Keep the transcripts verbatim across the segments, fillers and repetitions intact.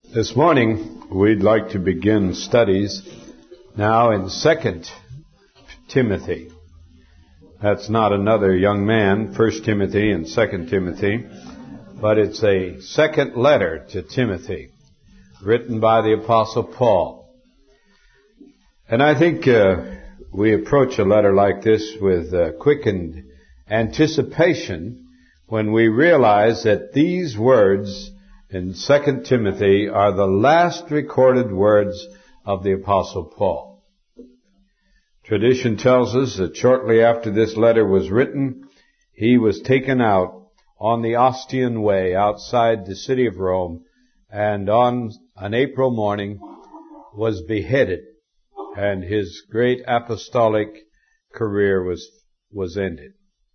This morning, we'd like to begin studies now in Second Timothy. That's not another young man, First Timothy and Second Timothy, but it's a second letter to Timothy, written by the Apostle Paul. And I think uh, we approach a letter like this with uh, quickened anticipation when we realize that these words in Second Timothy are the last recorded words of the Apostle Paul. Tradition tells us that shortly after this letter was written, he was taken out on the Ostian Way outside the city of Rome, and on an April morning was beheaded, and his great apostolic career was was ended.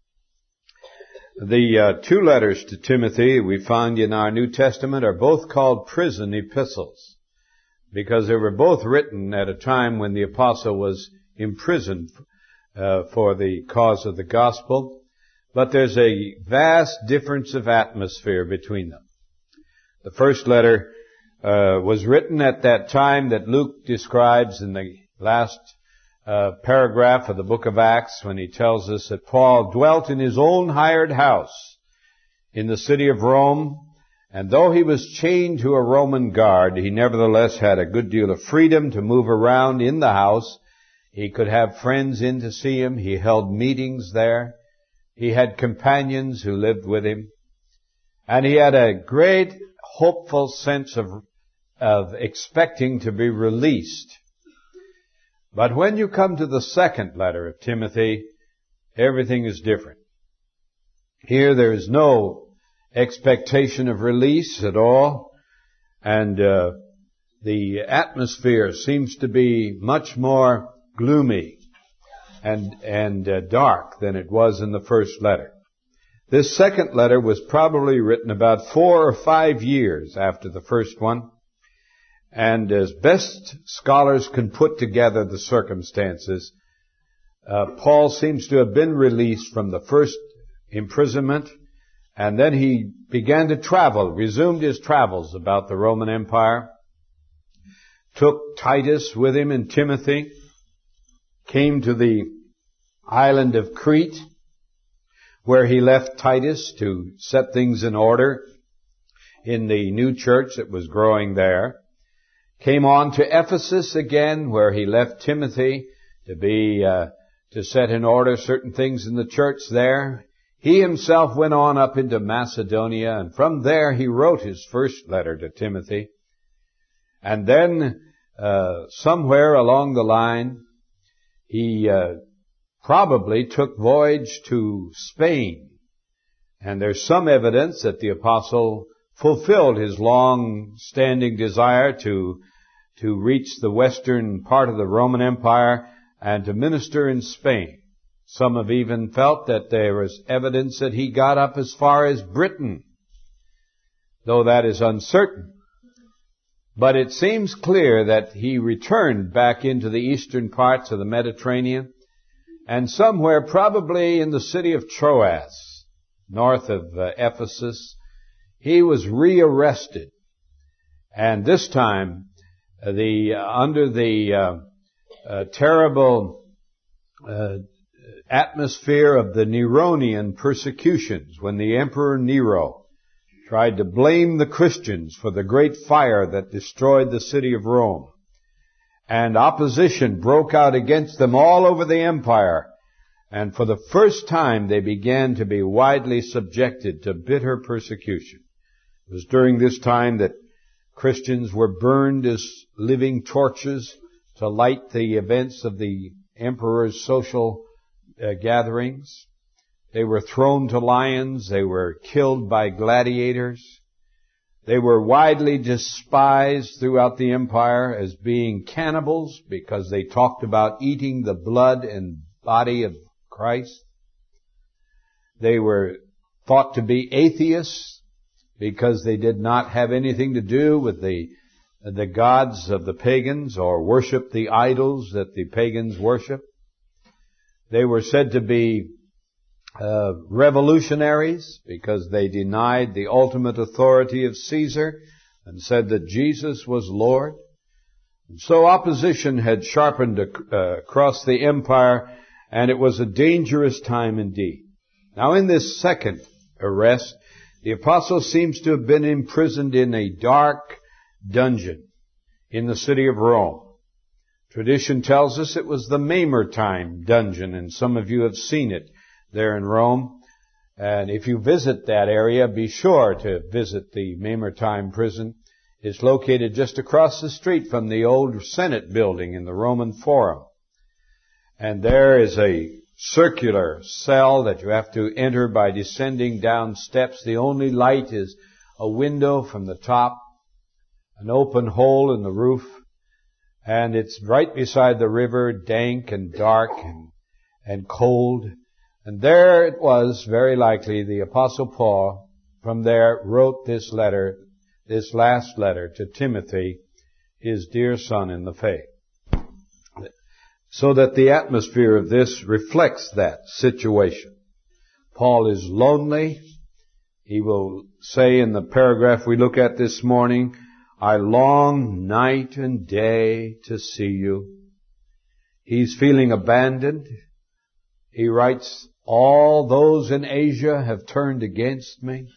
The uh, two letters to Timothy we find in our New Testament are both called prison epistles because they were both written at a time when the apostle was imprisoned uh, for the cause of the gospel. But there's a vast difference of atmosphere between them. The first letter uh, was written at that time that Luke describes in the last Uh, paragraph of the book of Acts when he tells us that Paul dwelt in his own hired house in the city of Rome, and though he was chained to a Roman guard, he nevertheless had a good deal of freedom to move around in the house. He could have friends in to see him. He held meetings there. He had companions who lived with him. And he had a great hopeful sense of, of expecting to be released. But when you come to the second letter of Timothy, everything is different. Here there is no expectation of release at all, and uh, the atmosphere seems to be much more gloomy and and uh, dark than it was in the first letter. This second letter was probably written about four or five years after the first one. And as best scholars can put together the circumstances, uh, Paul seems to have been released from the first imprisonment, and then he began to travel, resumed his travels about the Roman Empire, took Titus with him and Timothy, came to the island of Crete, where he left Titus to set things in order in the new church that was growing there. Came on to Ephesus again, where he left Timothy to be, uh, to set in order certain things in the church there. He himself went on up into Macedonia, and from there he wrote his first letter to Timothy. And then, uh, somewhere along the line, he, uh, probably took voyage to Spain. And there's some evidence that the apostle fulfilled his long-standing desire to to reach the western part of the Roman Empire and to minister in Spain. Some have even felt that there was evidence that he got up as far as Britain, though that is uncertain. But it seems clear that he returned back into the eastern parts of the Mediterranean, and somewhere probably in the city of Troas, north of uh, Ephesus, he was rearrested, and this time, uh, the uh, under the uh, uh, terrible uh, atmosphere of the Neronian persecutions, when the Emperor Nero tried to blame the Christians for the great fire that destroyed the city of Rome, and opposition broke out against them all over the empire. And for the first time, they began to be widely subjected to bitter persecution. It was during this time that Christians were burned as living torches to light the events of the emperor's social uh, gatherings. They were thrown to lions. They were killed by gladiators. They were widely despised throughout the empire as being cannibals because they talked about eating the blood and body of Christ. They were thought to be atheists because they did not have anything to do with the the gods of the pagans or worship the idols that the pagans worship. They were said to be uh, revolutionaries because they denied the ultimate authority of Caesar, and said that Jesus was Lord. And so opposition had sharpened uh, across the empire, and it was a dangerous time indeed. Now in this second arrest, the apostle seems to have been imprisoned in a dark dungeon in the city of Rome. Tradition tells us it was the Mamertine dungeon, and some of you have seen it there in Rome. And if you visit that area, be sure to visit the Mamertine prison. It's located just across the street from the old Senate building in the Roman Forum. And there is a circular cell that you have to enter by descending down steps. The only light is a window from the top, an open hole in the roof, and it's right beside the river, dank and dark and, and cold. And there it was, very likely, the Apostle Paul from there wrote this letter, this last letter to Timothy, his dear son in the faith. So that the atmosphere of this reflects that situation. Paul is lonely. He will say in the paragraph we look at this morning, I long night and day to see you. He's feeling abandoned. He writes, all those in Asia have turned against me.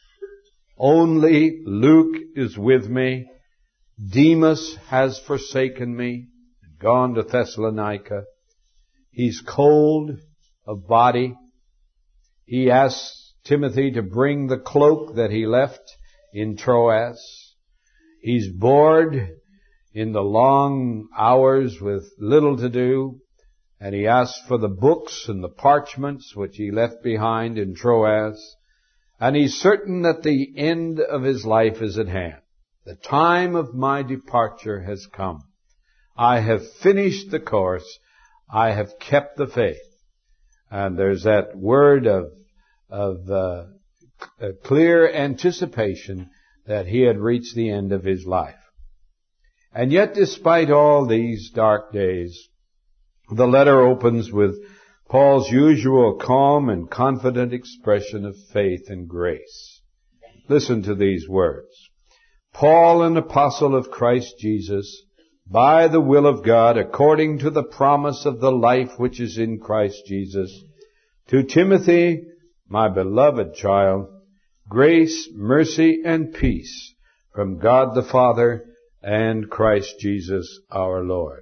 Only Luke is with me. Demas has forsaken me, gone to Thessalonica. He's cold of body. He asks Timothy to bring the cloak that he left in Troas. He's bored in the long hours with little to do, and he asks for the books and the parchments which he left behind in Troas. And he's certain that the end of his life is at hand. The time of my departure has come. I have finished the course. I have kept the faith. And there's that word of, of uh, a clear anticipation that he had reached the end of his life. And yet, despite all these dark days, the letter opens with Paul's usual calm and confident expression of faith and grace. Listen to these words. Paul, an apostle of Christ Jesus, by the will of God, according to the promise of the life which is in Christ Jesus, to Timothy, my beloved child, grace, mercy, and peace from God the Father and Christ Jesus our Lord.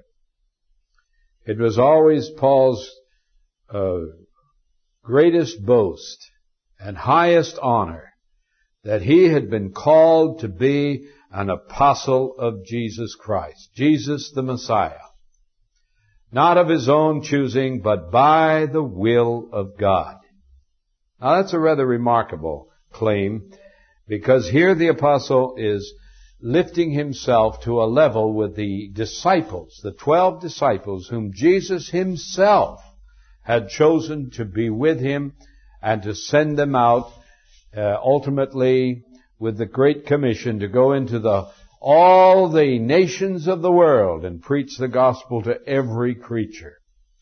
It was always Paul's uh, greatest boast and highest honor that he had been called to be an apostle of Jesus Christ, Jesus the Messiah. Not of his own choosing, but by the will of God. Now that's a rather remarkable claim, because here the apostle is lifting himself to a level with the disciples, the twelve disciples whom Jesus himself had chosen to be with him and to send them out uh, ultimately with the Great Commission to go into the all the nations of the world and preach the gospel to every creature.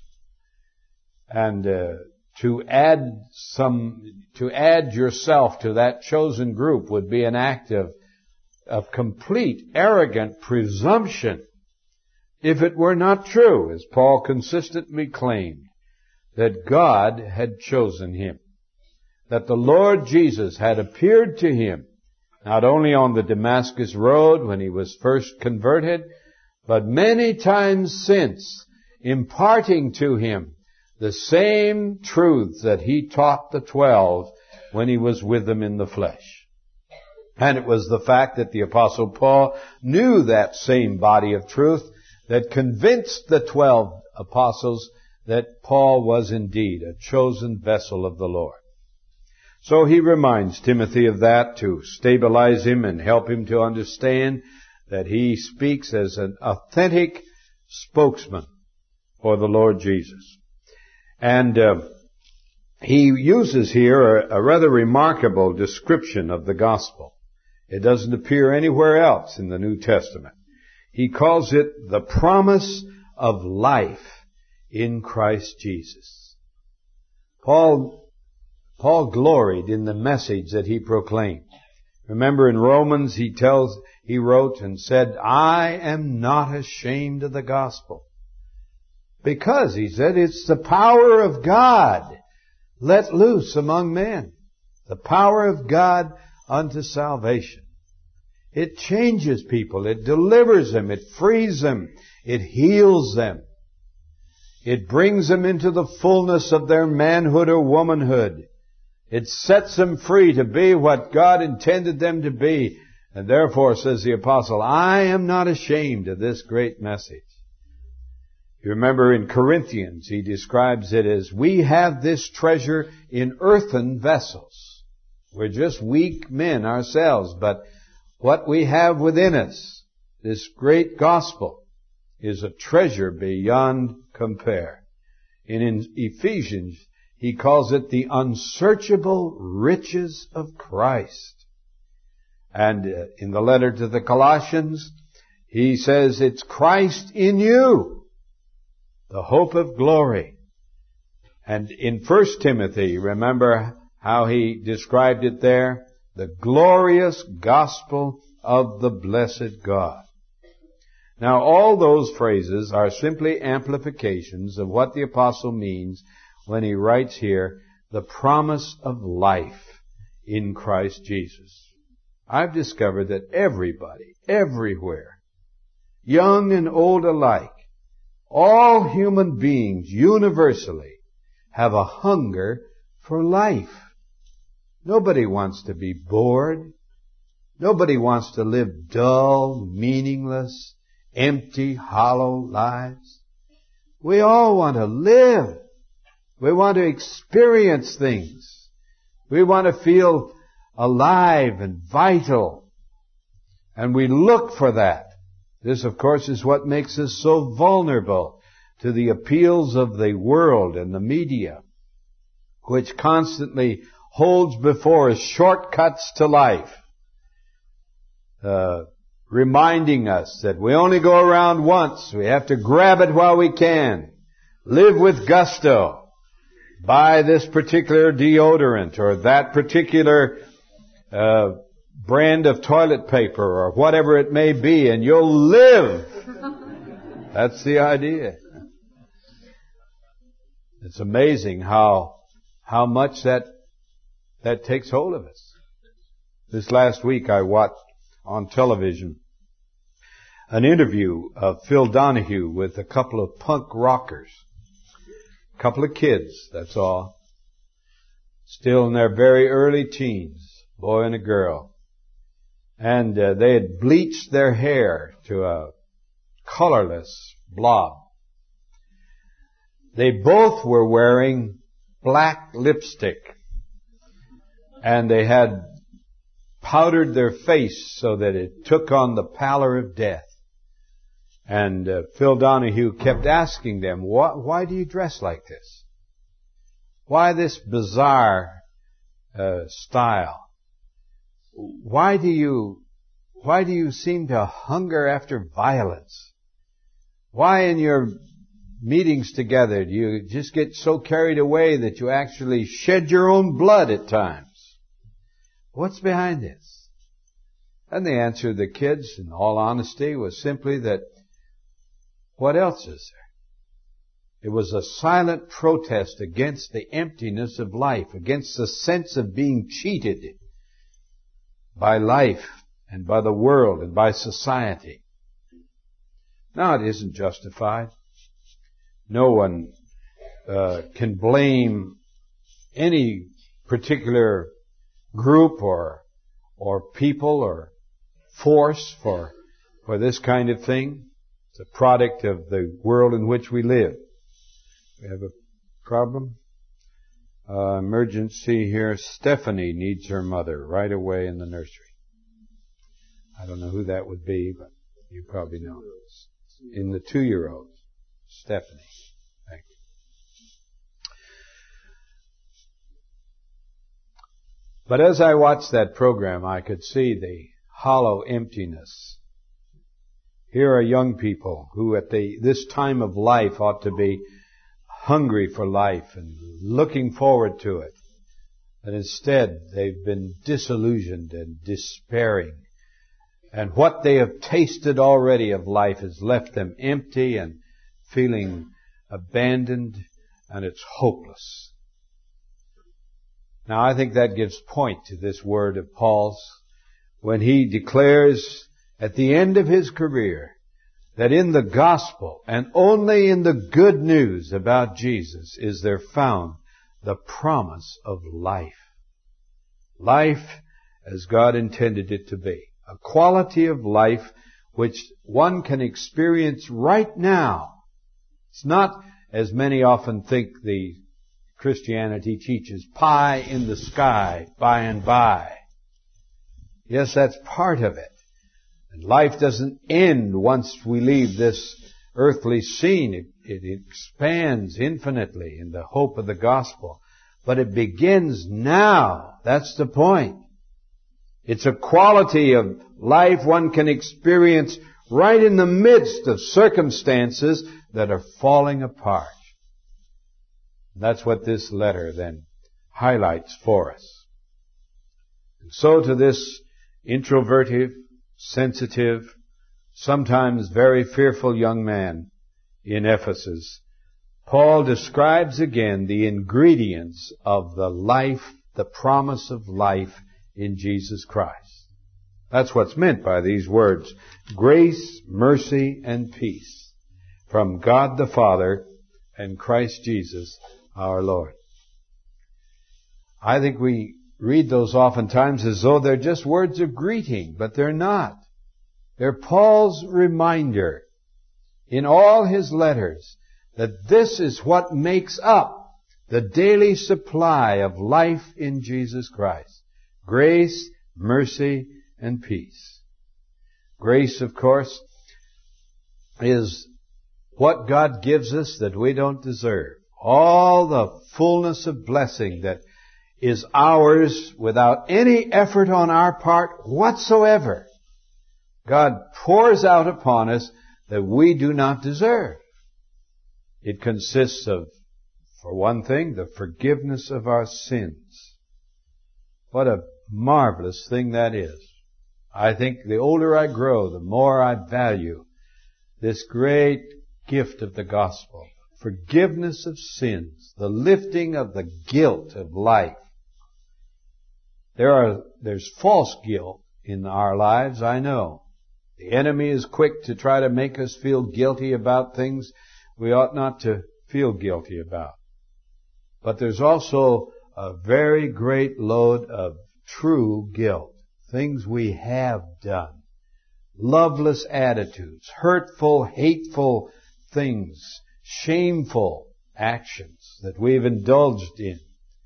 And uh, to add some, to add yourself to that chosen group would be an act of, of complete arrogant presumption if it were not true, as Paul consistently claimed, that God had chosen him, that the Lord Jesus had appeared to him, not only on the Damascus road when he was first converted, but many times since, imparting to him the same truths that he taught the twelve when he was with them in the flesh. And it was the fact that the Apostle Paul knew that same body of truth that convinced the twelve apostles that Paul was indeed a chosen vessel of the Lord. So he reminds Timothy of that to stabilize him and help him to understand that he speaks as an authentic spokesman for the Lord Jesus. And uh, he uses here a, a rather remarkable description of the gospel. It doesn't appear anywhere else in the New Testament. He calls it the promise of life in Christ Jesus. Paul, Paul gloried in the message that he proclaimed. Remember in Romans, he tells, he wrote and said, I am not ashamed of the gospel. Because, he said, it's the power of God let loose among men. The power of God unto salvation. It changes people. It delivers them. It frees them. It heals them. It brings them into the fullness of their manhood or womanhood. It sets them free to be what God intended them to be. And therefore, says the apostle, I am not ashamed of this great message. You remember in Corinthians, he describes it as, we have this treasure in earthen vessels. We're just weak men ourselves, but what we have within us, this great gospel, is a treasure beyond compare. And in Ephesians, he calls it the unsearchable riches of Christ. And uh, in the letter to the Colossians, he says it's Christ in you, the hope of glory. And in First Timothy, remember how he described it there? The glorious gospel of the blessed God. Now, all those phrases are simply amplifications of what the apostle means when he writes here, the promise of life in Christ Jesus. I've discovered that everybody, everywhere, young and old alike, all human beings universally have a hunger for life. Nobody wants to be bored. Nobody wants to live dull, meaningless, empty, hollow lives. We all want to live. We want to experience things. We want to feel alive and vital. And we look for that. This, of course, is what makes us so vulnerable to the appeals of the world and the media, which constantly holds before us shortcuts to life, uh, reminding us that we only go around once. We have to grab it while we can. Live with gusto. Buy this particular deodorant or that particular uh, brand of toilet paper or whatever it may be, and you'll live. That's the idea. It's amazing how how much that that takes hold of us. This last week I watched on television an interview of Phil Donahue with a couple of punk rockers. A couple of kids, that's all. Still in their very early teens, boy and a girl. And uh, they had bleached their hair to a colorless blob. They both were wearing black lipstick. And they had powdered their face so that it took on the pallor of death. And uh, Phil Donahue kept asking them, why, why do you dress like this? Why this bizarre uh, style? Why do you, why do you seem to hunger after violence? Why in your meetings together do you just get so carried away that you actually shed your own blood at times? What's behind this? And the answer of the kids, in all honesty, was simply that, what else is there? It was a silent protest against the emptiness of life, against the sense of being cheated by life and by the world and by society. Now, it isn't justified. No one uh, can blame any particular group or or people or force for for this kind of thing. It's a product of the world in which we live. We have a problem. Uh, emergency here. Stephanie needs her mother right away in the nursery. I don't know who that would be, but you probably know. In the two-year-old. Stephanie. Thank you. But as I watched that program, I could see the hollow emptiness. Here are young people who at the, this time of life ought to be hungry for life and looking forward to it. And instead, they've been disillusioned and despairing And what they have tasted already of life has left them empty and feeling abandoned, and it's hopeless. Now I think that gives point to this word of Paul's when he declares at the end of his career that in the gospel and only in the good news about Jesus is there found the promise of life. Life as God intended it to be. A quality of life which one can experience right now. It's not, as many often think the Christianity teaches, pie in the sky by and by. Yes, that's part of it. And life doesn't end once we leave this earthly scene. It, it expands infinitely in the hope of the gospel. But it begins now. That's the point. It's a quality of life one can experience right in the midst of circumstances that are falling apart. That's what this letter then highlights for us. And so to this introverted, sensitive, sometimes very fearful young man in Ephesus, Paul describes again the ingredients of the life, the promise of life in Jesus Christ. That's what's meant by these words. Grace, mercy, and peace from God the Father and Christ Jesus our Lord. I think we read those oftentimes as though they're just words of greeting, but they're not. They're Paul's reminder in all his letters that this is what makes up the daily supply of life in Jesus Christ. Grace, mercy, and peace. Grace, of course, is what God gives us that we don't deserve. All the fullness of blessing that is ours without any effort on our part whatsoever. God pours out upon us that we do not deserve. It consists of, for one thing, the forgiveness of our sins. What a marvelous thing that is. I think the older I grow, the more I value this great gift of the gospel. Forgiveness of sins, the lifting of the guilt of life. There are, there's false guilt in our lives, I know. The enemy is quick to try to make us feel guilty about things we ought not to feel guilty about. But there's also a very great load of true guilt. Things we have done. Loveless attitudes, hurtful, hateful things, shameful actions that we've indulged in.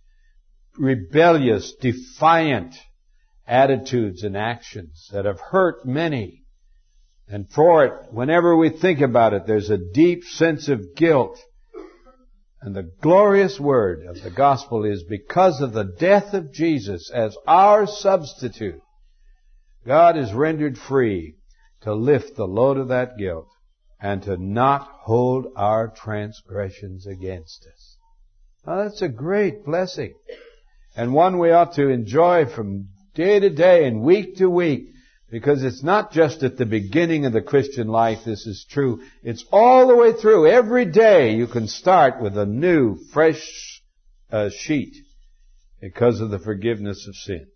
Rebellious, defiant attitudes and actions that have hurt many. And for it, whenever we think about it, there's a deep sense of guilt. And the glorious word of the gospel is because of the death of Jesus as our substitute, God is rendered free to lift the load of that guilt and to not hold our transgressions against us. Now that's a great blessing, and one we ought to enjoy from day to day and week to week, because it's not just at the beginning of the Christian life this is true. It's all the way through. Every day you can start with a new, fresh uh, sheet because of the forgiveness of sins.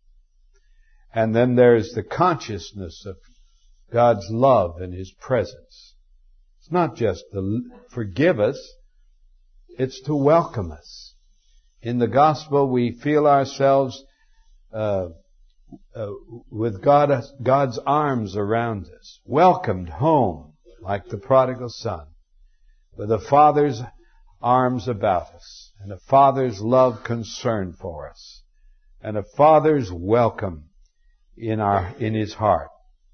And then there's the consciousness of God's love and His presence. It's not just to forgive us, it's to welcome us. In the gospel we feel ourselves uh, uh, with God, God's arms around us, welcomed home like the prodigal son, with a father's arms about us, and a father's love concern for us, and a father's welcome in our in his heart.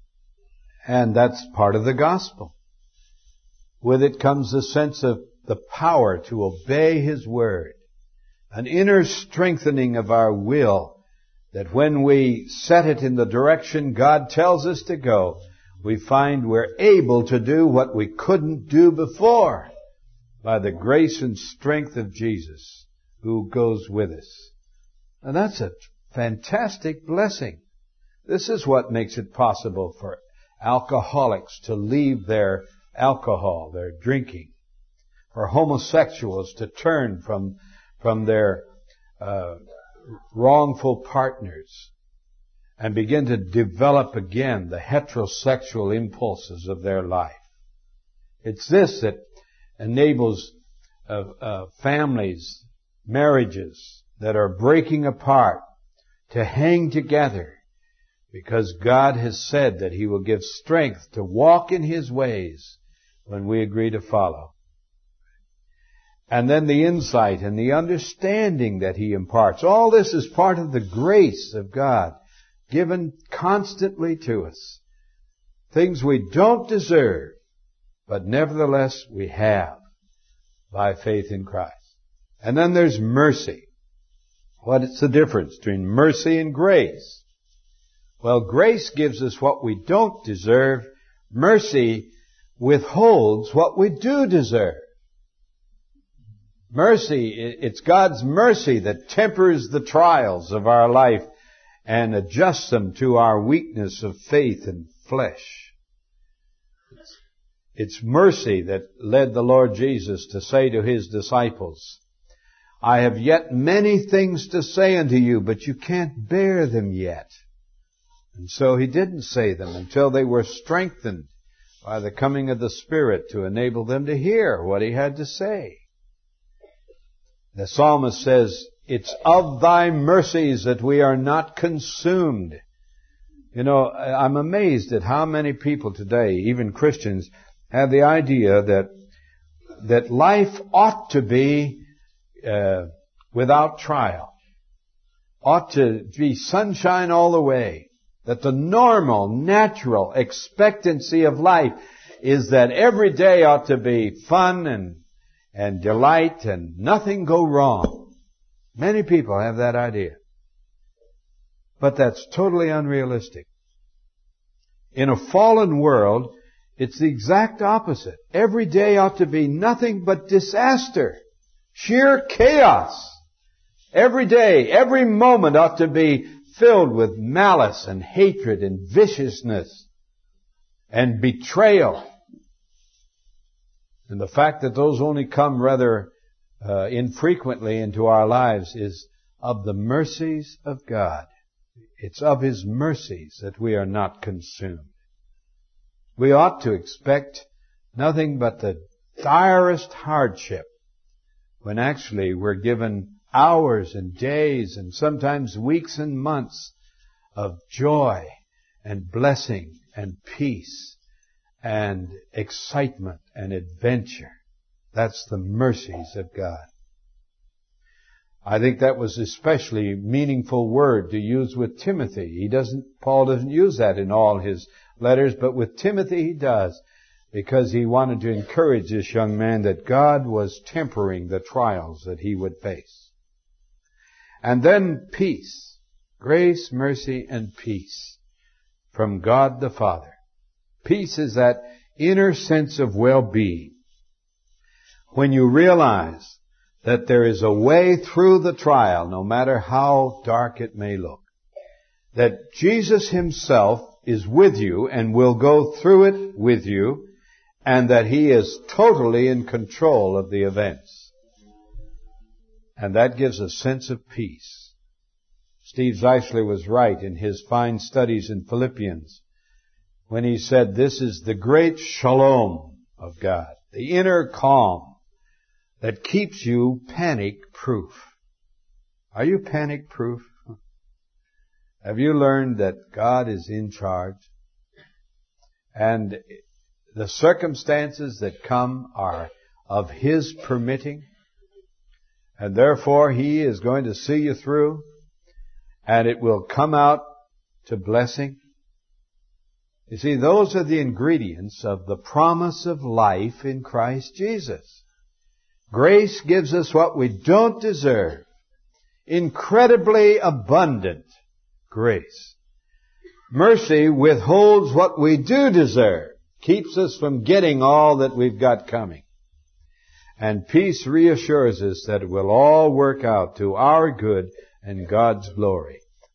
And that's part of the gospel. With it comes a sense of the power to obey His word, an inner strengthening of our will, that when we set it in the direction God tells us to go, we find we're able to do what we couldn't do before by the grace and strength of Jesus who goes with us. And that's a fantastic blessing. This is what makes it possible for alcoholics to leave their alcohol, their drinking, for homosexuals to turn from, from their uh, wrongful partners and begin to develop again the heterosexual impulses of their life. It's this that enables uh, uh, families, marriages that are breaking apart to hang together, because God has said that He will give strength to walk in His ways when we agree to follow. And then the insight and the understanding that He imparts. All this is part of the grace of God given constantly to us. Things we don't deserve, but nevertheless we have by faith in Christ. And then there's mercy. What is the difference between mercy and grace? Well, grace gives us what we don't deserve. Mercy withholds what we do deserve. Mercy, it's God's mercy that tempers the trials of our life and adjusts them to our weakness of faith and flesh. It's, it's mercy that led the Lord Jesus to say to His disciples, I have yet many things to say unto you, but you can't bear them yet. And so He didn't say them until they were strengthened by the coming of the Spirit to enable them to hear what He had to say. The psalmist says, it's of Thy mercies that we are not consumed. You know, I'm amazed at how many people today, even Christians, have the idea that that life ought to be uh, without trial, ought to be sunshine all the way. That the normal, natural expectancy of life is that every day ought to be fun and, and delight and nothing go wrong. Many people have that idea. But that's totally unrealistic. In a fallen world, it's the exact opposite. Every day ought to be nothing but disaster, sheer chaos. Every day, every moment ought to be filled with malice and hatred and viciousness and betrayal. And the fact that those only come rather uh, infrequently into our lives is of the mercies of God. It's of His mercies that we are not consumed. We ought to expect nothing but the direst hardship when actually we're given hours and days and sometimes weeks and months of joy and blessing and peace and excitement and adventure. That's the mercies of God. I think that was especially meaningful word to use with Timothy. He doesn't, Paul doesn't use that in all his letters, but with Timothy he does, because he wanted to encourage this young man that God was tempering the trials that he would face. And then peace, grace, mercy, and peace from God the Father. Peace is that inner sense of well-being. When you realize that there is a way through the trial, no matter how dark it may look, that Jesus Himself is with you and will go through it with you, and that He is totally in control of the events. And that gives a sense of peace. Steve Zeisler was right in his fine studies in Philippians when he said this is the great shalom of God, the inner calm that keeps you panic-proof. Are you panic-proof? Have you learned that God is in charge? And the circumstances that come are of His permitting? And therefore, He is going to see you through, and it will come out to blessing. You see, those are the ingredients of the promise of life in Christ Jesus. Grace gives us what we don't deserve. Incredibly abundant grace. Mercy withholds what we do deserve, keeps us from getting all that we've got coming. And peace reassures us that it will all work out to our good and God's glory.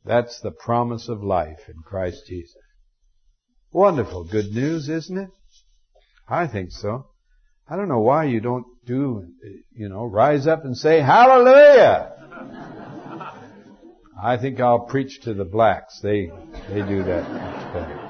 That's the promise of life in Christ Jesus. Wonderful good news, isn't it? I think so. I don't know why you don't do, you know, rise up and say, hallelujah! I think I'll preach to the blacks. They, they do that much better.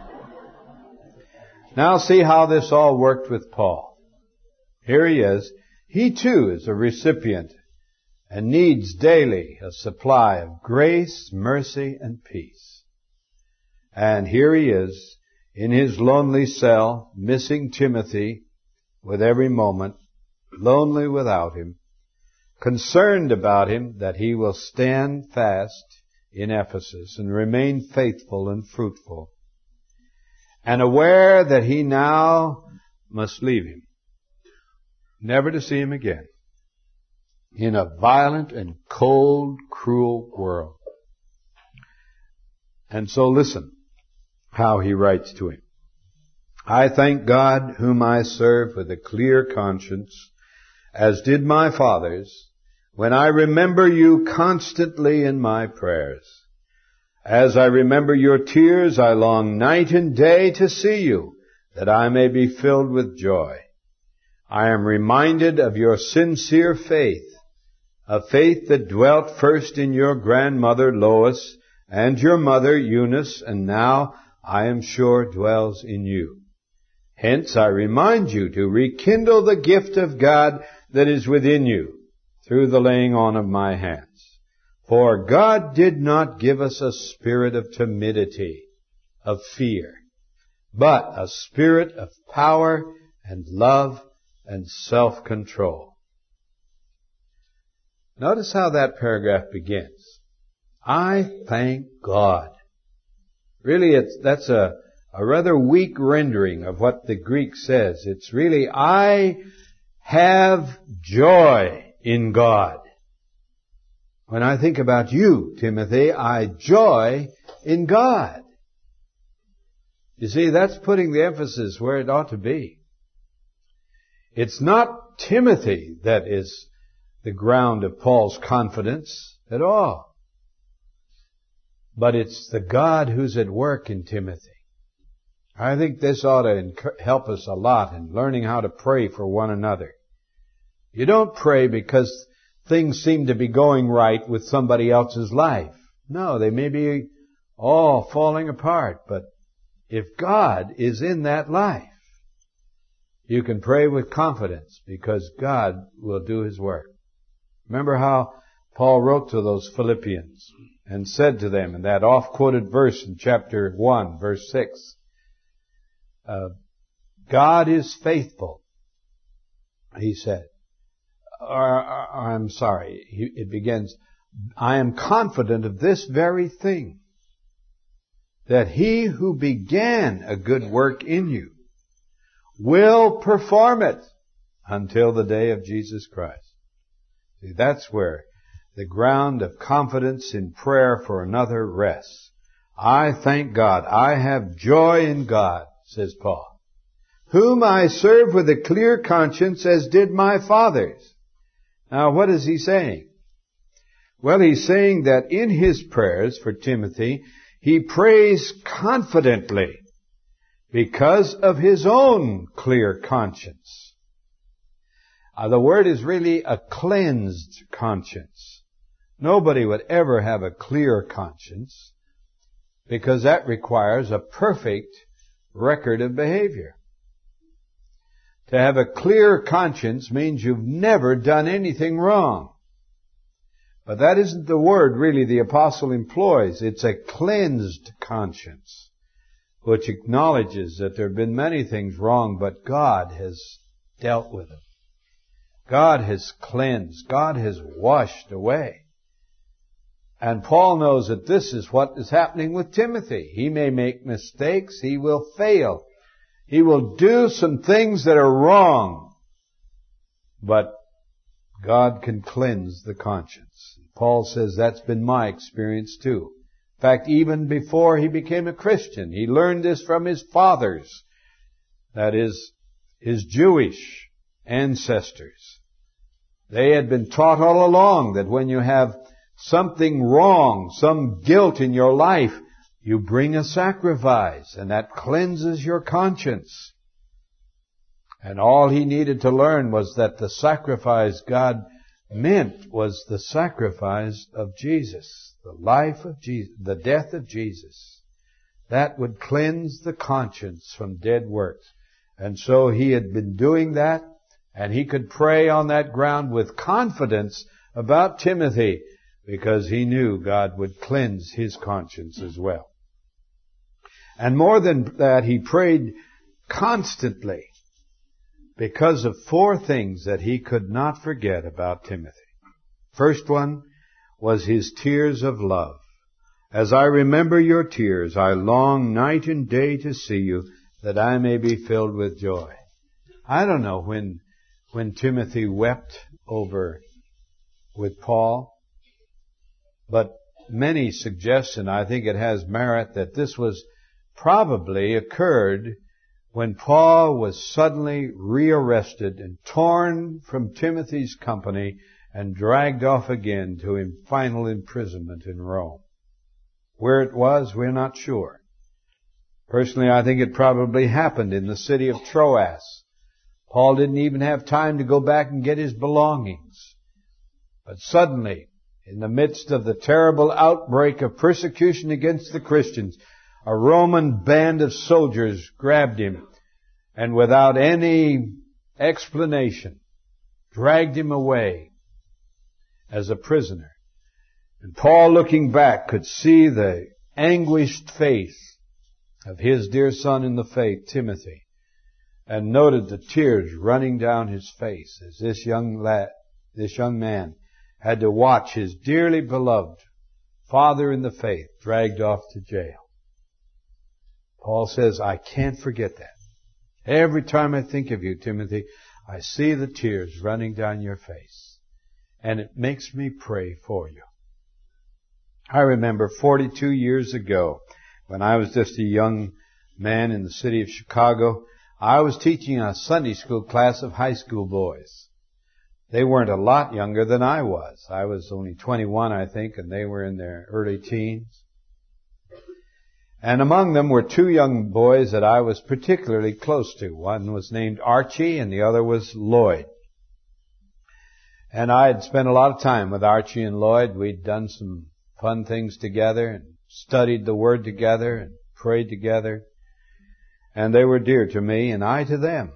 Now see how this all worked with Paul. Here he is. He too is a recipient and needs daily a supply of grace, mercy, and peace. And here he is in his lonely cell, missing Timothy with every moment, lonely without him, concerned about him that he will stand fast in Ephesus and remain faithful and fruitful, and aware that he now must leave him, never to see him again, in a violent and cold, cruel world. And so listen how he writes to him. I thank God, whom I serve with a clear conscience, as did my fathers, when I remember you constantly in my prayers. As I remember your tears, I long night and day to see you, that I may be filled with joy. I am reminded of your sincere faith, a faith that dwelt first in your grandmother Lois and your mother Eunice, and now, I am sure, dwells in you. Hence, I remind you to rekindle the gift of God that is within you through the laying on of my hands. For God did not give us a spirit of timidity, of fear, but a spirit of power and love and self-control. Notice how that paragraph begins. I thank God. Really, it's, that's a, a rather weak rendering of what the Greek says. It's really, I have joy in God. When I think about you, Timothy, I joy in God. You see, that's putting the emphasis where it ought to be. It's not Timothy that is the ground of Paul's confidence at all. But it's the God who's at work in Timothy. I think this ought to help us a lot in learning how to pray for one another. You don't pray because things seem to be going right with somebody else's life. No, they may be all falling apart, but if God is in that life, you can pray with confidence because God will do His work. Remember how Paul wrote to those Philippians and said to them in that oft-quoted verse in chapter one, verse six, uh, God is faithful, he said. Or, or, I'm sorry, he, it begins, I am confident of this very thing, that he who began a good work in you will perform it until the day of Jesus Christ. See, that's where the ground of confidence in prayer for another rests. I thank God. I have joy in God, says Paul, whom I serve with a clear conscience as did my fathers. Now, what is he saying? Well, he's saying that in his prayers for Timothy, he prays confidently because of his own clear conscience. Uh, the word is really a cleansed conscience. Nobody would ever have a clear conscience because that requires a perfect record of behavior. To have a clear conscience means you've never done anything wrong. But that isn't the word really the apostle employs. It's a cleansed conscience, which acknowledges that there have been many things wrong, but God has dealt with them. God has cleansed. God has washed away. And Paul knows that this is what is happening with Timothy. He may make mistakes. He will fail. He will do some things that are wrong. But God can cleanse the conscience. Paul says that's been my experience too. In fact, even before he became a Christian, he learned this from his fathers. That is, his Jewish ancestors. They had been taught all along that when you have something wrong, some guilt in your life, you bring a sacrifice, and that cleanses your conscience. And all he needed to learn was that the sacrifice God meant was the sacrifice of Jesus, the life of Jesus, the death of Jesus. That would cleanse the conscience from dead works. And so he had been doing that, and he could pray on that ground with confidence about Timothy, because he knew God would cleanse his conscience as well. And more than that, he prayed constantly because of four things that he could not forget about Timothy. First one was his tears of love. As I remember your tears, I long night and day to see you, that I may be filled with joy. I don't know when, when Timothy wept over with Paul, but many suggest, and I think it has merit, that this was probably occurred when Paul was suddenly rearrested and torn from Timothy's company and dragged off again to his final imprisonment in Rome. Where it was, we're not sure. Personally, I think it probably happened in the city of Troas. Paul didn't even have time to go back and get his belongings. But suddenly, in the midst of the terrible outbreak of persecution against the Christians, a Roman band of soldiers grabbed him and without any explanation dragged him away as a prisoner. And Paul, looking back, could see the anguished face of his dear son in the faith, Timothy, and noted the tears running down his face as this young lad, this young man had to watch his dearly beloved father in the faith dragged off to jail. Paul says, I can't forget that. Every time I think of you, Timothy, I see the tears running down your face, and it makes me pray for you. I remember forty-two years ago, when I was just a young man in the city of Chicago, I was teaching a Sunday school class of high school boys. They weren't a lot younger than I was. I was only twenty-one, I think, and they were in their early teens. And among them were two young boys that I was particularly close to. One was named Archie and the other was Lloyd. And I had spent a lot of time with Archie and Lloyd. We'd done some fun things together and studied the Word together and prayed together. And they were dear to me and I to them.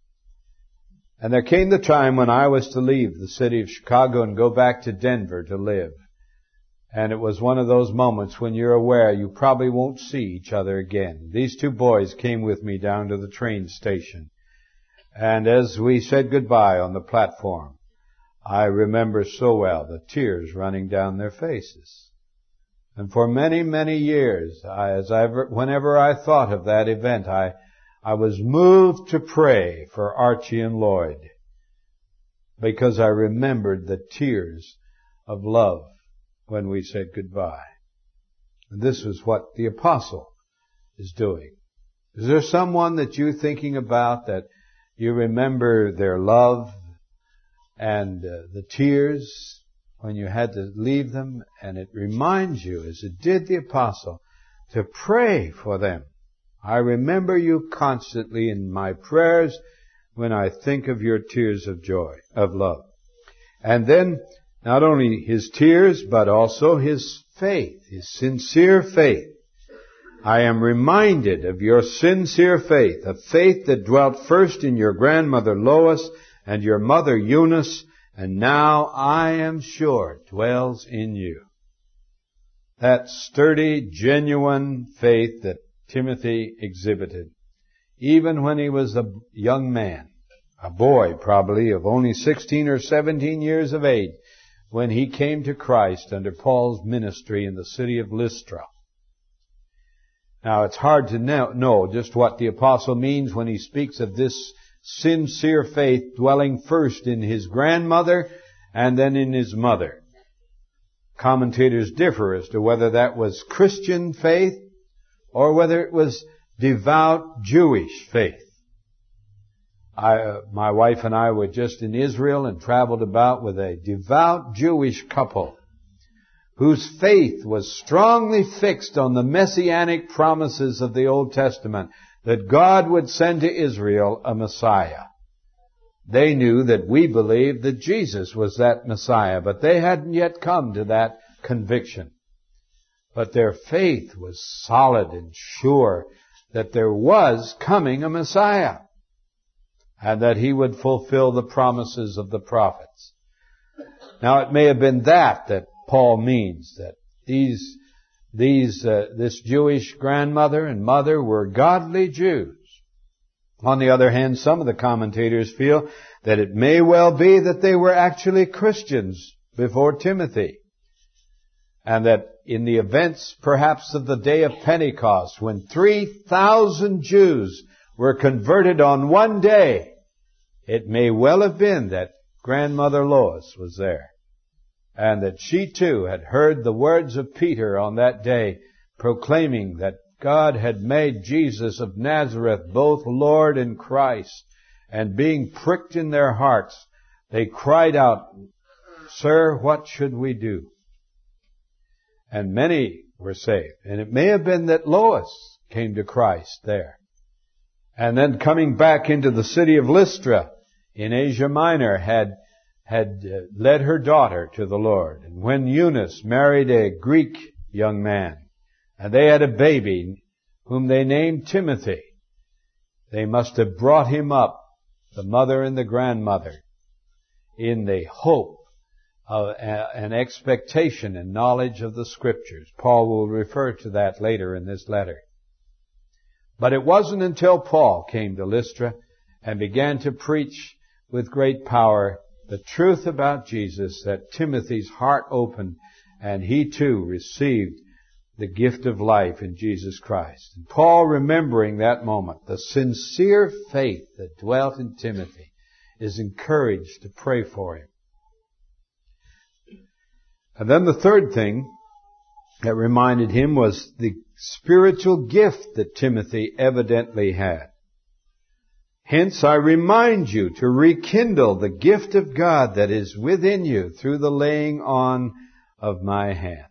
And there came the time when I was to leave the city of Chicago and go back to Denver to live. And it was one of those moments when you're aware you probably won't see each other again. These two boys came with me down to the train station. And as we said goodbye on the platform, I remember so well the tears running down their faces. And for many, many years, I, as I, whenever I thought of that event, I, I was moved to pray for Archie and Lloyd because I remembered the tears of love when we said goodbye. And this is what the apostle is doing. Is there someone that you're thinking about that you remember their love and uh, the tears when you had to leave them, and it reminds you, as it did the apostle, to pray for them? I remember you constantly in my prayers when I think of your tears of joy, of love. And then not only his tears, but also his faith, his sincere faith. I am reminded of your sincere faith, a faith that dwelt first in your grandmother Lois and your mother Eunice, and now I am sure dwells in you. That sturdy, genuine faith that Timothy exhibited, even when he was a young man, a boy probably of only sixteen or seventeen years of age, when he came to Christ under Paul's ministry in the city of Lystra. Now, it's hard to know just what the apostle means when he speaks of this sincere faith dwelling first in his grandmother and then in his mother. Commentators differ as to whether that was Christian faith or whether it was devout Jewish faith. I, uh, my wife and I were just in Israel and traveled about with a devout Jewish couple whose faith was strongly fixed on the messianic promises of the Old Testament, that God would send to Israel a Messiah. They knew that we believed that Jesus was that Messiah, but they hadn't yet come to that conviction. But their faith was solid and sure that there was coming a Messiah, and that He would fulfill the promises of the prophets. Now, it may have been that that Paul means, that these, these, uh, this Jewish grandmother and mother were godly Jews. On the other hand, some of the commentators feel that it may well be that they were actually Christians before Timothy, and that in the events perhaps of the day of Pentecost, when three thousand Jews were converted on one day, it may well have been that grandmother Lois was there, and that she too had heard the words of Peter on that day, proclaiming that God had made Jesus of Nazareth both Lord and Christ. And being pricked in their hearts, they cried out, "Sir, what should we do?" And many were saved. And it may have been that Lois came to Christ there. And then coming back into the city of Lystra in Asia Minor had had led her daughter to the Lord. And when Eunice married a Greek young man, and they had a baby whom they named Timothy, they must have brought him up, the mother and the grandmother, in the hope of an expectation and knowledge of the Scriptures. Paul will refer to that later in this letter. But it wasn't until Paul came to Lystra and began to preach with great power the truth about Jesus that Timothy's heart opened, and he too received the gift of life in Jesus Christ. And Paul, remembering that moment, the sincere faith that dwelt in Timothy, is encouraged to pray for him. And then the third thing that reminded him was the spiritual gift that Timothy evidently had. Hence I remind you to rekindle the gift of God that is within you through the laying on of my hands.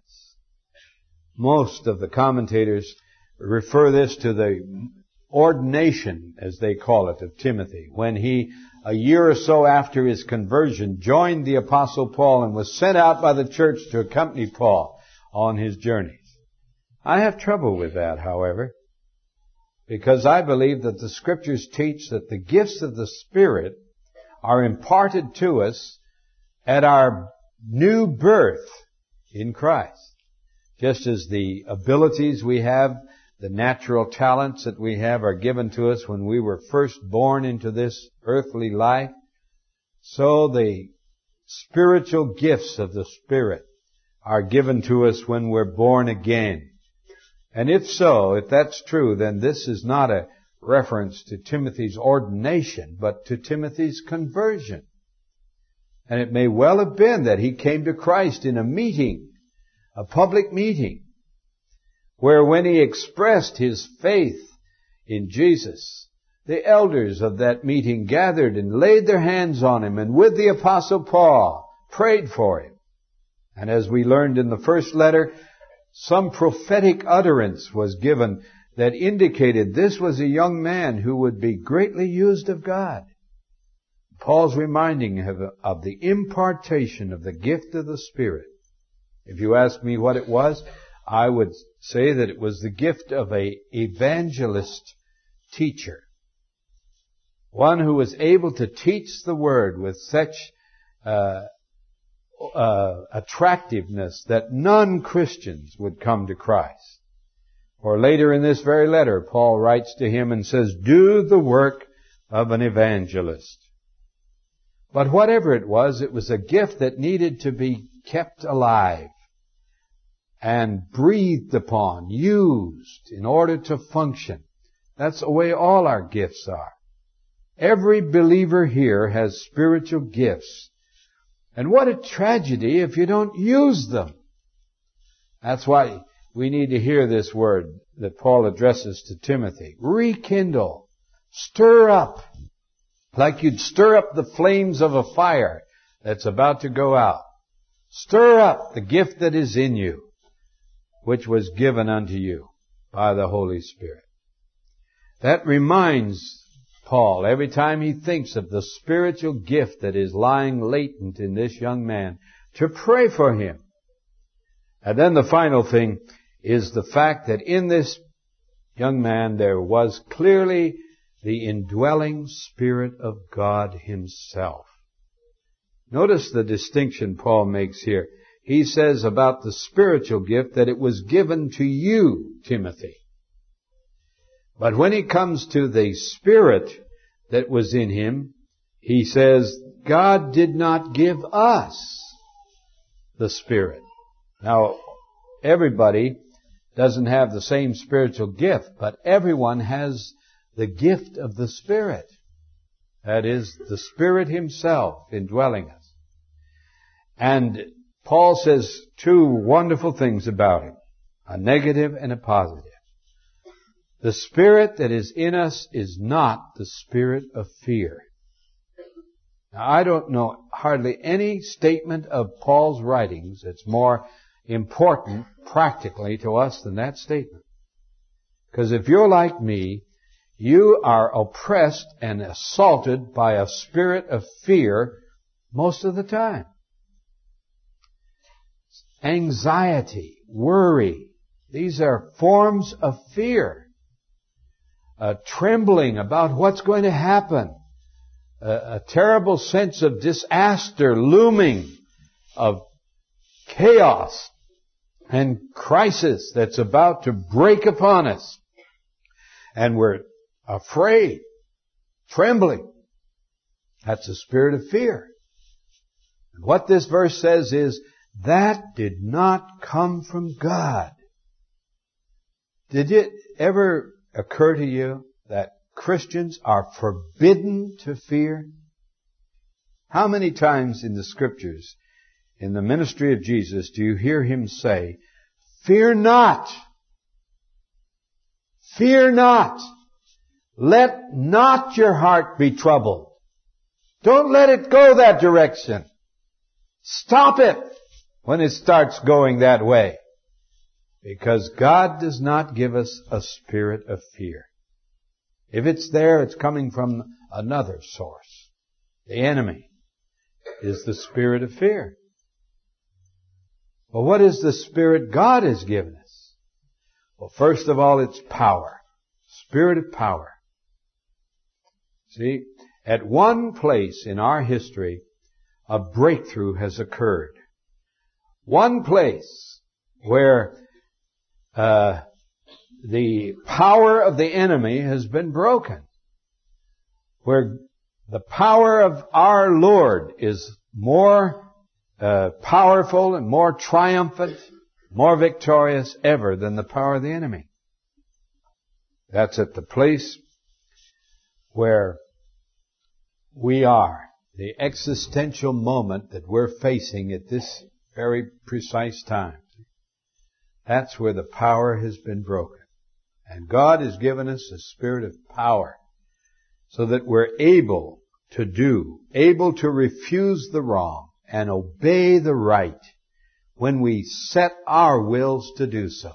Most of the commentators refer this to the ordination, as they call it, of Timothy, when he, a year or so after his conversion, joined the Apostle Paul and was sent out by the church to accompany Paul on his journeys. I have trouble with that, however, because I believe that the Scriptures teach that the gifts of the Spirit are imparted to us at our new birth in Christ. Just as the abilities we have, the natural talents that we have are given to us when we were first born into this earthly life, so the spiritual gifts of the Spirit are given to us when we're born again. And if so, if that's true, then this is not a reference to Timothy's ordination, but to Timothy's conversion. And it may well have been that he came to Christ in a meeting, a public meeting, where when he expressed his faith in Jesus, the elders of that meeting gathered and laid their hands on him, and with the Apostle Paul prayed for him. And as we learned in the first letter, some prophetic utterance was given that indicated this was a young man who would be greatly used of God. Paul's reminding of, of the impartation of the gift of the Spirit. If you ask me what it was, I would say that it was the gift of an evangelist teacher. One who was able to teach the Word with such uh, uh, attractiveness that non-Christians would come to Christ. Or later in this very letter, Paul writes to him and says, "Do the work of an evangelist." But whatever it was, it was a gift that needed to be kept alive and breathed upon, used in order to function. That's the way all our gifts are. Every believer here has spiritual gifts. And what a tragedy if you don't use them. That's why we need to hear this word that Paul addresses to Timothy. Rekindle. Stir up. Like you'd stir up the flames of a fire that's about to go out. Stir up the gift that is in you, which was given unto you by the Holy Spirit. That reminds Paul, every time he thinks of the spiritual gift that is lying latent in this young man, to pray for him. And then the final thing is the fact that in this young man there was clearly the indwelling Spirit of God Himself. Notice the distinction Paul makes here. He says about the spiritual gift that it was given to you, Timothy. But when he comes to the Spirit that was in him, he says, God did not give us the Spirit. Now, everybody doesn't have the same spiritual gift, but everyone has the gift of the Spirit. That is, the Spirit Himself indwelling us. And Paul says two wonderful things about Him, a negative and a positive. The Spirit that is in us is not the spirit of fear. Now, I don't know hardly any statement of Paul's writings that's more important practically to us than that statement. Because if you're like me, you are oppressed and assaulted by a spirit of fear most of the time. Anxiety, worry, these are forms of fear. Uh, trembling about what's going to happen. Uh, a terrible sense of disaster looming, of chaos and crisis that's about to break upon us. And we're afraid, trembling. That's a spirit of fear. And what this verse says is, that did not come from God. Did it ever occur to you that Christians are forbidden to fear? How many times in the Scriptures, in the ministry of Jesus, do you hear Him say, fear not, fear not, let not your heart be troubled. Don't let it go that direction. Stop it when it starts going that way. Because God does not give us a spirit of fear. If it's there, it's coming from another source. The enemy is the spirit of fear. Well, what is the spirit God has given us? Well, first of all, it's power. Spirit of power. See, at one place in our history, a breakthrough has occurred. One place where Uh, the power of the enemy has been broken. Where the power of our Lord is more uh, powerful and more triumphant, more victorious ever than the power of the enemy. That's at the place where we are. The existential moment that we're facing at this very precise time. That's where the power has been broken. And God has given us a spirit of power so that we're able to do, able to refuse the wrong and obey the right when we set our wills to do so.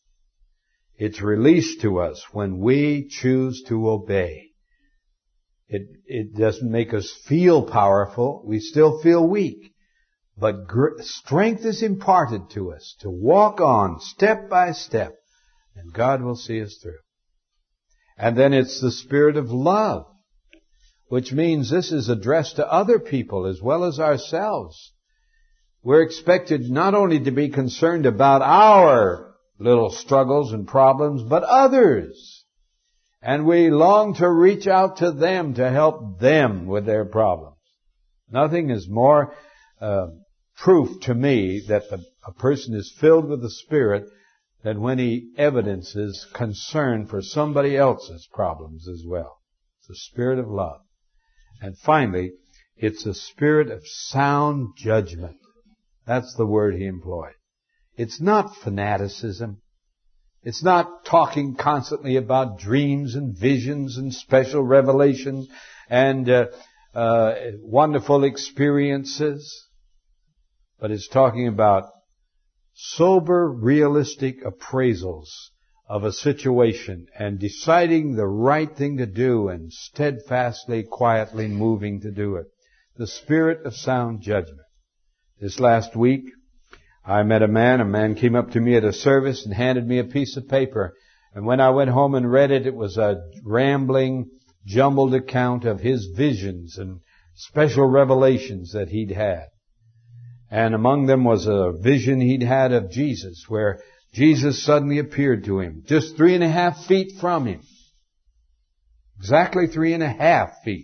It's released to us when we choose to obey. It, it doesn't make us feel powerful. We still feel weak. But gr- strength is imparted to us to walk on step by step, and God will see us through. And then it's the spirit of love, which means this is addressed to other people as well as ourselves. We're expected not only to be concerned about our little struggles and problems, but others. And we long to reach out to them to help them with their problems. Nothing is more uh, proof to me that the, a person is filled with the Spirit than when he evidences concern for somebody else's problems as well. It's the spirit of love. And finally, it's a spirit of sound judgment. That's the word he employed. It's not fanaticism. It's not talking constantly about dreams and visions and special revelations and uh, uh, wonderful experiences. but it's talking about sober, realistic appraisals of a situation and deciding the right thing to do and steadfastly, quietly moving to do it. The spirit of sound judgment. This last week, I met a man. A man came up to me at a service and handed me a piece of paper. And when I went home and read it, it was a rambling, jumbled account of his visions and special revelations that he'd had. And among them was a vision he'd had of Jesus, where Jesus suddenly appeared to him, just three and a half feet from him. Exactly three and a half feet.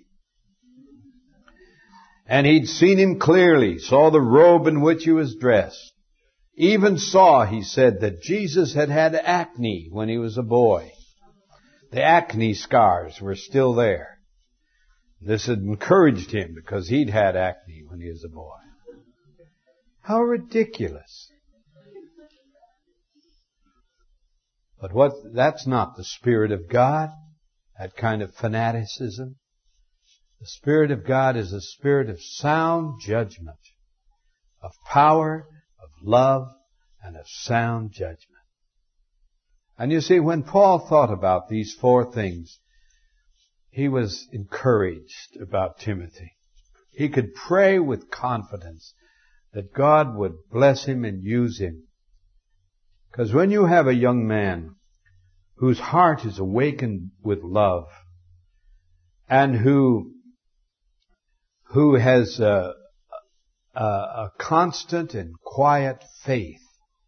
And he'd seen him clearly, saw the robe in which he was dressed. Even saw, he said, that Jesus had had acne when he was a boy. The acne scars were still there. This had encouraged him because he'd had acne when he was a boy. How ridiculous. But what, that's not the Spirit of God, that kind of fanaticism. The Spirit of God is a spirit of sound judgment, of power, of love, and of sound judgment. And you see, when Paul thought about these four things, he was encouraged about Timothy. He could pray with confidence that God would bless him and use him. Because when you have a young man whose heart is awakened with love and who who has a, a, a constant and quiet faith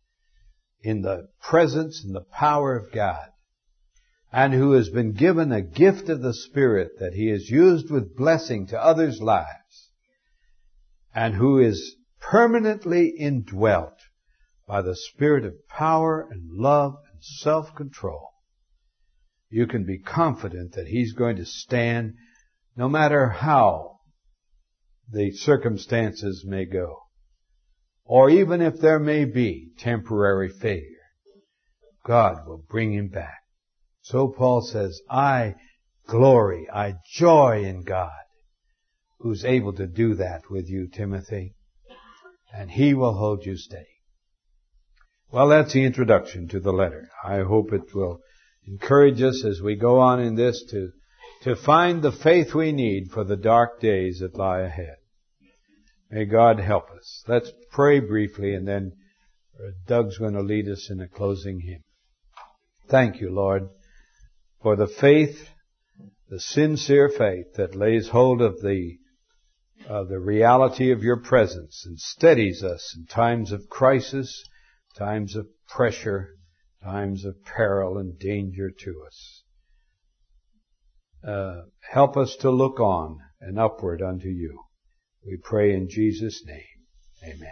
in the presence and the power of God, and who has been given a gift of the Spirit that he has used with blessing to others' lives, and who is permanently indwelt by the Spirit of power and love and self-control, you can be confident that he's going to stand no matter how the circumstances may go, or even if there may be temporary failure. God will bring him back. So Paul says, I glory, I joy in God, who's able to do that with you, Timothy, and he will hold you steady. Well, that's the introduction to the letter. I hope it will encourage us as we go on in this to, to find the faith we need for the dark days that lie ahead. May God help us. Let's pray briefly, and then Doug's going to lead us in a closing hymn. Thank you, Lord, for the faith, the sincere faith that lays hold of the of the reality of your presence and steadies us in times of crisis, times of pressure, times of peril and danger to us. Uh, help us to look on and upward unto you. We pray in Jesus' name. Amen.